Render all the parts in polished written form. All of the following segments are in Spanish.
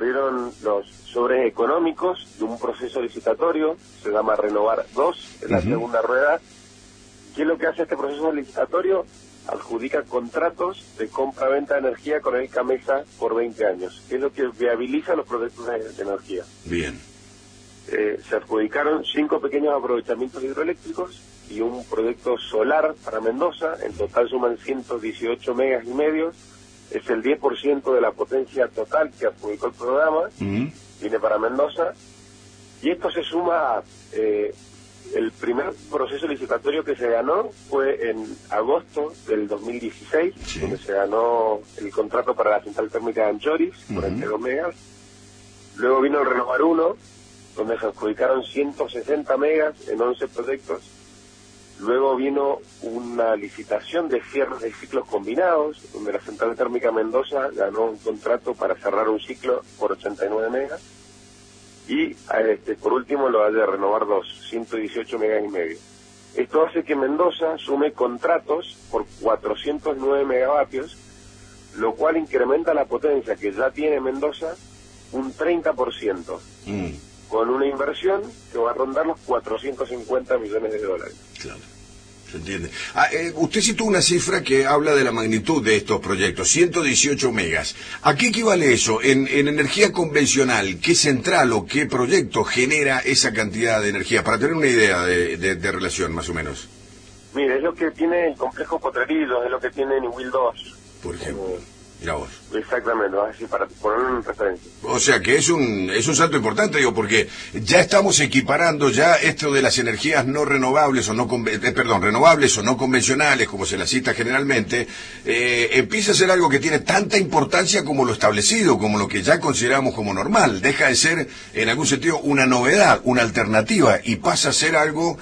corrieron los sobres económicos de un proceso licitatorio, se llama Renovar 2, en la segunda rueda. ¿Qué es lo que hace este proceso licitatorio? Adjudica contratos de compra-venta de energía con el CAMESA por 20 años, que es lo que viabiliza los proyectos de energía. Bien. Se adjudicaron 5 pequeños aprovechamientos hidroeléctricos y un proyecto solar para Mendoza. En total suman 118 megas y medios. Es el 10% de la potencia total que adjudicó el programa. Viene para Mendoza. Y esto se suma a... el primer proceso licitatorio que se ganó fue en agosto del 2016, donde se ganó el contrato para la central térmica de Anchoris, 42 megas. Luego vino el Renovar 1, donde se adjudicaron 160 megas en 11 proyectos. Luego vino una licitación de cierres de ciclos combinados, donde la central térmica Mendoza ganó un contrato para cerrar un ciclo por 89 megas. Y por último lo de Renovar 2, 118 megas y medio. Esto hace que Mendoza sume contratos por 409 megavatios, lo cual incrementa la potencia que ya tiene Mendoza un 30%, con una inversión que va a rondar los 450 millones de dólares. Claro. ¿Se entiende? Usted citó una cifra que habla de la magnitud de estos proyectos, 118 megas. ¿A qué equivale eso? En energía convencional, ¿qué central o qué proyecto genera esa cantidad de energía? Para tener una idea de relación, más o menos. Mire, es lo que tiene el complejo Potrerillos, es lo que tiene Niwil 2. Por ejemplo. Mira vos. Exactamente, así para ponerlo en referencia. O sea que es un salto importante, digo, porque ya estamos equiparando ya esto de las energías no renovables o renovables o no convencionales, como se las cita generalmente, empieza a ser algo que tiene tanta importancia como lo establecido, como lo que ya consideramos como normal. Deja de ser, en algún sentido, una novedad, una alternativa, y pasa a ser algo,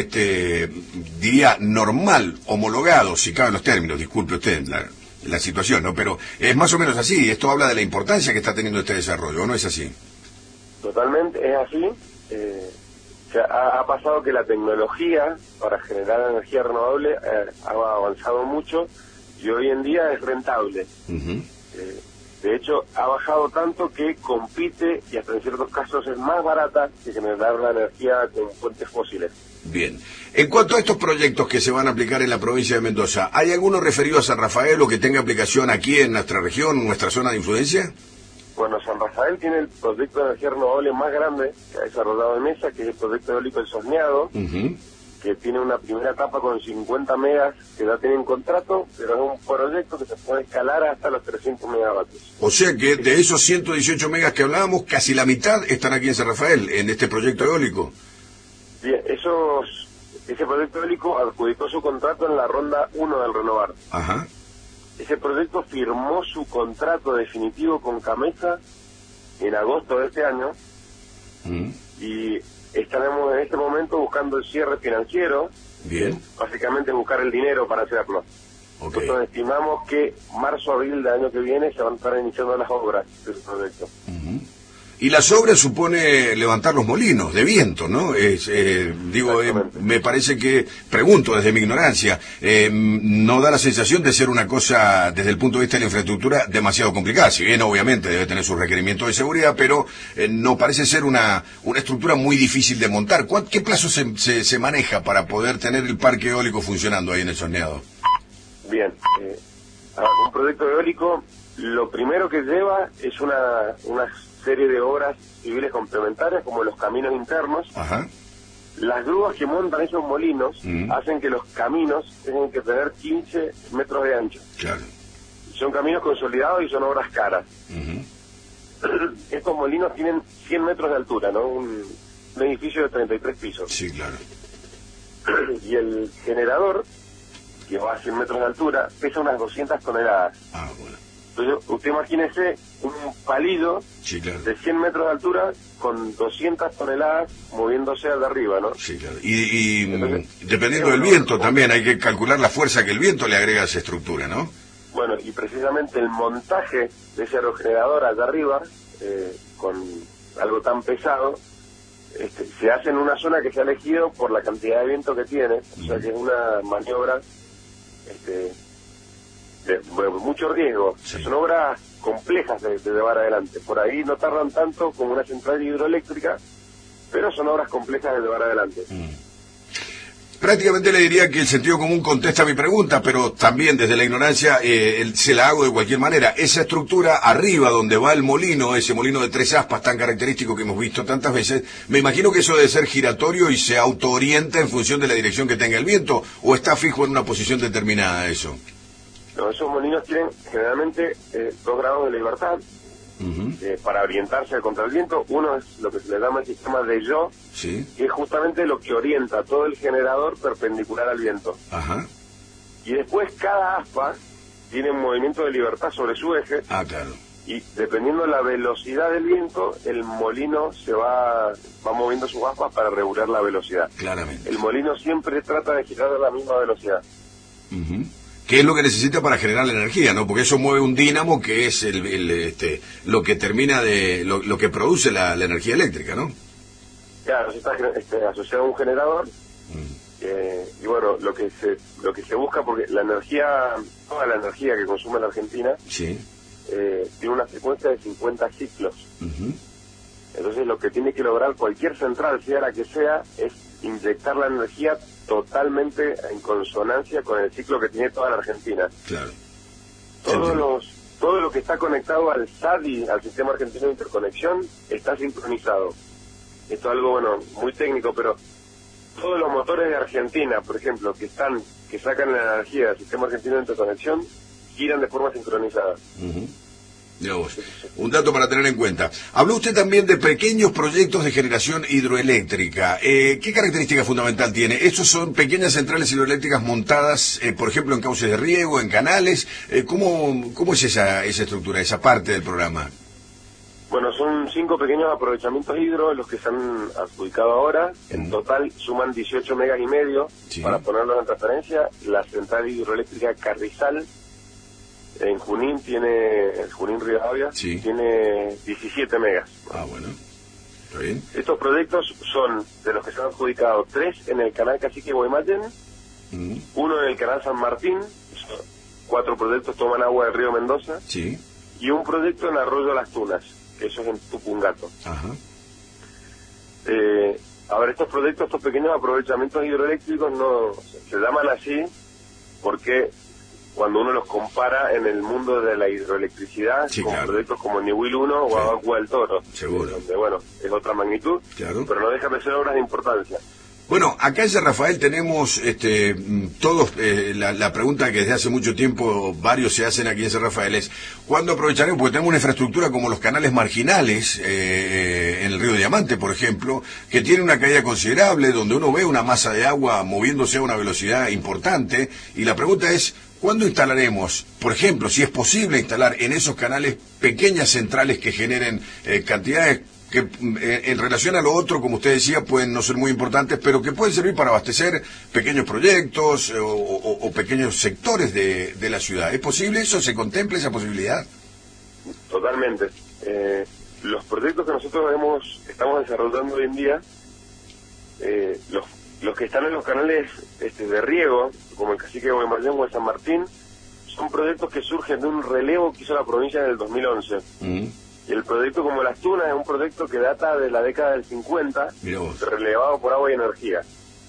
diría, normal, homologado, si caben los términos, disculpe usted la situación, ¿no? Pero es más o menos así. Esto habla de la importancia que está teniendo este desarrollo, ¿o no es así? Totalmente, es así. Ha pasado que la tecnología para generar energía renovable ha avanzado mucho y hoy en día es rentable. De hecho, ha bajado tanto que compite y hasta en ciertos casos es más barata que generar la energía con fuentes fósiles. Bien. En cuanto a estos proyectos que se van a aplicar en la provincia de Mendoza, ¿hay alguno referido a San Rafael o que tenga aplicación aquí en nuestra región, nuestra zona de influencia? Bueno, San Rafael tiene el proyecto de energía renovable más grande que ha desarrollado en Mesa, que es el proyecto eólico El Sosneado, que tiene una primera etapa con 50 megas que ya tienen contrato, pero es un proyecto que se puede escalar hasta los 300 megavatios. O sea que de esos 118 megas que hablábamos, casi la mitad están aquí en San Rafael, en este proyecto eólico. Bien, ese proyecto eólico adjudicó su contrato en la ronda 1 del Renovar. Ajá. Ese proyecto firmó su contrato definitivo con CAMESA en agosto de este año y estaremos en este momento buscando el cierre financiero. Bien. Básicamente buscar el dinero para hacerlo. Okay. Nosotros estimamos que marzo-abril del año que viene se van a estar iniciando las obras de ese proyecto. Y las obras supone levantar los molinos de viento, ¿no? Me parece que, pregunto desde mi ignorancia, no da la sensación de ser una cosa, desde el punto de vista de la infraestructura, demasiado complicada. Si bien, obviamente, debe tener sus requerimientos de seguridad, pero no parece ser una estructura muy difícil de montar. ¿Qué plazo se maneja para poder tener el parque eólico funcionando ahí en el Sosneado? Bien, un proyecto eólico, lo primero que lleva es una serie de obras civiles complementarias como los caminos internos. Ajá. Las grúas que montan esos molinos hacen que los caminos tengan que tener 15 metros de ancho. Claro. Son caminos consolidados y son obras caras. Estos molinos tienen 100 metros de altura, ¿no? Un edificio de 33 pisos. Sí, claro. Y el generador, que va a 100 metros de altura, pesa unas 200 toneladas. Ah, bueno. Entonces, usted imagínese un palillo de 100 metros de altura con 200 toneladas moviéndose de arriba, ¿no? Sí, claro. Y entonces, dependiendo del viento también, hay que calcular la fuerza que el viento le agrega a esa estructura, ¿no? Bueno, y precisamente el montaje de ese aerogenerador allá arriba, con algo tan pesado, se hace en una zona que se ha elegido por la cantidad de viento que tiene, o sea que es una maniobra mucho riesgo. Sí. Son obras complejas de llevar adelante. Por ahí no tardan tanto como una central hidroeléctrica, pero son obras complejas de llevar adelante. Prácticamente le diría que el sentido común contesta mi pregunta, pero también desde la ignorancia se la hago de cualquier manera. Esa estructura arriba donde va el molino, ese molino de 3 aspas tan característico que hemos visto tantas veces, me imagino que eso debe ser giratorio y se autoorienta en función de la dirección que tenga el viento, o está fijo en una posición determinada eso. No, esos molinos tienen generalmente 2 grados de libertad. Para orientarse contra el viento. Uno es lo que se le llama el sistema de yaw, sí, que es justamente lo que orienta todo el generador perpendicular al viento. Ajá. Y después cada aspa tiene un movimiento de libertad sobre su eje. Ah, claro. Y dependiendo de la velocidad del viento, el molino se va moviendo sus aspas para regular la velocidad. Claramente. El molino siempre trata de girar a la misma velocidad. ¿Qué es lo que necesita para generar la energía, no? Porque eso mueve un dínamo que es lo que termina de lo que produce la energía eléctrica, ¿no? Claro, está asociado a un generador. Y bueno, lo que se busca, porque la energía, toda la energía que consume la Argentina, sí, tiene una frecuencia de 50 ciclos. Entonces lo que tiene que lograr cualquier central, sea la que sea, es inyectar la energía totalmente en consonancia con el ciclo que tiene toda la Argentina. Claro. Todo lo que está conectado al SADI, al Sistema Argentino de Interconexión, está sincronizado. Esto es algo, bueno, muy técnico, pero todos los motores de Argentina, por ejemplo, que sacan la energía del Sistema Argentino de Interconexión, giran de forma sincronizada. Mira vos, un dato para tener en cuenta. Habló usted también de pequeños proyectos de generación hidroeléctrica. ¿Qué característica fundamental tiene? ¿Estos son pequeñas centrales hidroeléctricas montadas, por ejemplo, en cauces de riego, en canales? ¿Cómo es esa estructura, esa parte del programa? Bueno, son 5 pequeños aprovechamientos hidro los que se han adjudicado ahora. En total suman 18 megas y medio. Sí. Para ponerlos en transparencia, la central hidroeléctrica Carrizal en Junín Junín Rivadavia, sí, tiene 17 megas. Ah, bueno. Está bien. Estos proyectos son de los que se han adjudicado 3 en el canal Cacique Guaymallén, 1 en el canal San Martín, 4 proyectos toman agua del río Mendoza, sí, y un proyecto en Arroyo Las Tunas, que eso es en Tupungato. Ajá. A ver, estos proyectos, estos pequeños aprovechamientos hidroeléctricos no se llaman así porque cuando uno los compara en el mundo de la hidroelectricidad, sí, con proyectos como Niwil 1 o Agua del Toro, seguro, donde, bueno, es otra magnitud, claro, pero no deja de ser obras de importancia. Bueno, acá en San Rafael tenemos todos la pregunta que desde hace mucho tiempo varios se hacen aquí en San Rafael es ¿cuándo aprovecharemos? Porque tenemos una infraestructura como los canales marginales en el río Diamante, por ejemplo, que tiene una caída considerable, donde uno ve una masa de agua moviéndose a una velocidad importante, y la pregunta es ¿cuándo instalaremos, por ejemplo, si es posible instalar en esos canales pequeñas centrales que generen cantidades que en relación a lo otro, como usted decía, pueden no ser muy importantes, pero que pueden servir para abastecer pequeños proyectos o pequeños sectores de la ciudad? ¿Es posible eso? ¿Se contempla esa posibilidad? Totalmente. Los proyectos que nosotros estamos desarrollando hoy en día, los que están en los canales de riego, como el Cacique de Guaymallén o el San Martín, son proyectos que surgen de un relevo que hizo la provincia en el 2011. Y el proyecto como Las Tunas es un proyecto que data de la década del 50, relevado por agua y energía.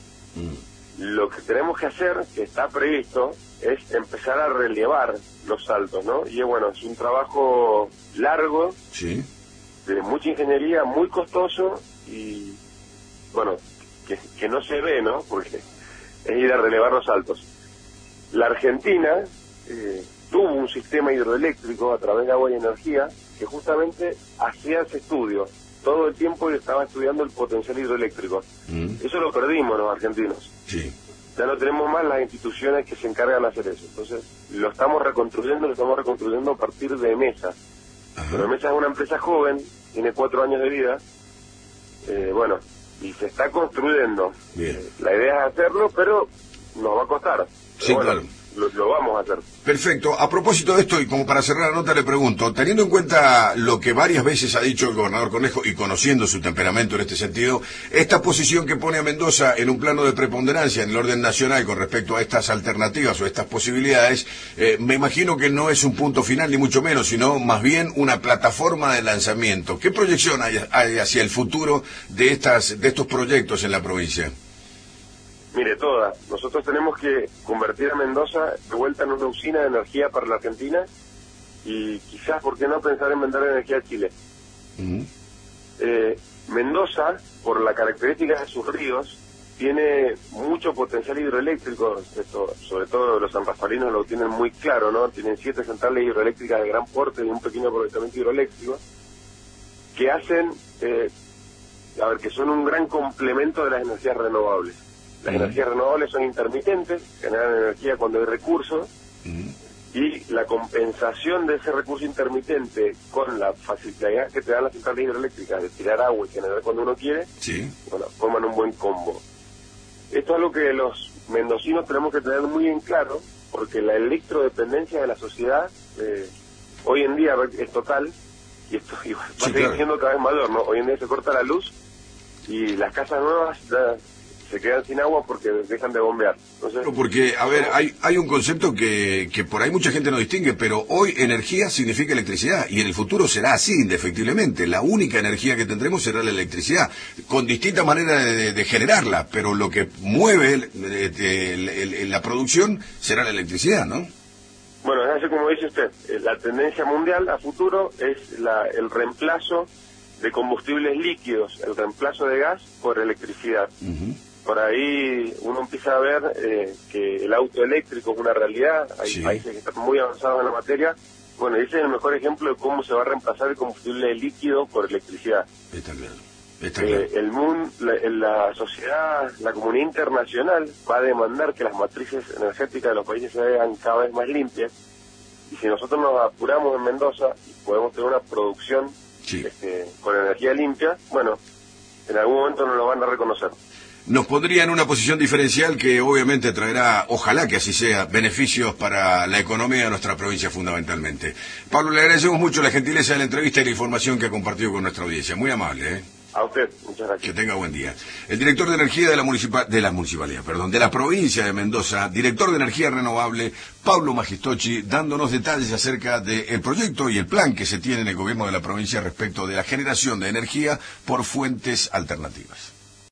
Lo que tenemos que hacer, que está previsto, es empezar a relevar los saltos, ¿no? Y bueno, es un trabajo largo, sí, de mucha ingeniería, muy costoso y, bueno, que no se ve, ¿no? Porque es ir a relevar los saltos. La Argentina tuvo un sistema hidroeléctrico a través de agua y energía que justamente hacía ese estudio. Todo el tiempo estaba estudiando el potencial hidroeléctrico. Eso lo perdimos los argentinos. Sí. Ya no tenemos más las instituciones que se encargan de hacer eso. Entonces, lo estamos reconstruyendo a partir de Mesa. Pero Mesa es una empresa joven, tiene 4 años de vida, bueno, y se está construyendo. Bien. La idea es hacerlo, pero nos va a costar. Sí, bueno, claro. lo vamos a hacer. Perfecto. A propósito de esto, y como para cerrar la nota, le pregunto, teniendo en cuenta lo que varias veces ha dicho el gobernador Cornejo, y conociendo su temperamento en este sentido, esta posición que pone a Mendoza en un plano de preponderancia en el orden nacional con respecto a estas alternativas o estas posibilidades, me imagino que no es un punto final, ni mucho menos, sino más bien una plataforma de lanzamiento. ¿Qué proyección hay hacia el futuro de estos proyectos en la provincia? Mire, todas. Nosotros tenemos que convertir a Mendoza de vuelta en una usina de energía para la Argentina y quizás, ¿por qué no pensar en vender energía a Chile? Mendoza, por la característica de sus ríos, tiene mucho potencial hidroeléctrico. Esto, sobre todo los sanrafalinos lo tienen muy claro, ¿no? Tienen 7 centrales hidroeléctricas de gran porte y un pequeño aprovechamiento hidroeléctrico que hacen, que son un gran complemento de las energías renovables. Las energías renovables son intermitentes, generan energía cuando hay recursos, y la compensación de ese recurso intermitente con la facilidad que te dan las centrales hidroeléctricas de tirar agua y generar cuando uno quiere, bueno, forman un buen combo. Esto es algo que los mendocinos tenemos que tener muy en claro, porque la electrodependencia de la sociedad hoy en día es total, y esto va a seguir siendo cada vez mayor, ¿no? Hoy en día se corta la luz y las casas nuevas se quedan sin agua porque dejan de bombear. Entonces, porque, a ver, hay un concepto que por ahí mucha gente no distingue, pero hoy energía significa electricidad, y en el futuro será así, indefectiblemente. La única energía que tendremos será la electricidad, con distintas maneras de generarla, pero lo que mueve la producción será la electricidad, ¿no? Bueno, es así como dice usted, la tendencia mundial a futuro es el reemplazo de combustibles líquidos, el reemplazo de gas por electricidad. Por ahí uno empieza a ver que el auto eléctrico es una realidad, hay países que están muy avanzados en la materia. Bueno, ese es el mejor ejemplo de cómo se va a reemplazar el combustible líquido por electricidad. Está claro. El mundo, la sociedad, la comunidad internacional va a demandar que las matrices energéticas de los países se hagan cada vez más limpias, y si nosotros nos apuramos en Mendoza y podemos tener una producción con energía limpia, bueno, en algún momento nos lo van a reconocer. Nos pondría en una posición diferencial que obviamente traerá, ojalá que así sea, beneficios para la economía de nuestra provincia fundamentalmente. Pablo, le agradecemos mucho la gentileza de la entrevista y la información que ha compartido con nuestra audiencia. Muy amable, ¿eh? A usted, muchas gracias. Que tenga buen día. El director de energía de la provincia de Mendoza, director de energía renovable, Pablo Magistochi, dándonos detalles acerca del proyecto y el plan que se tiene en el gobierno de la provincia respecto de la generación de energía por fuentes alternativas.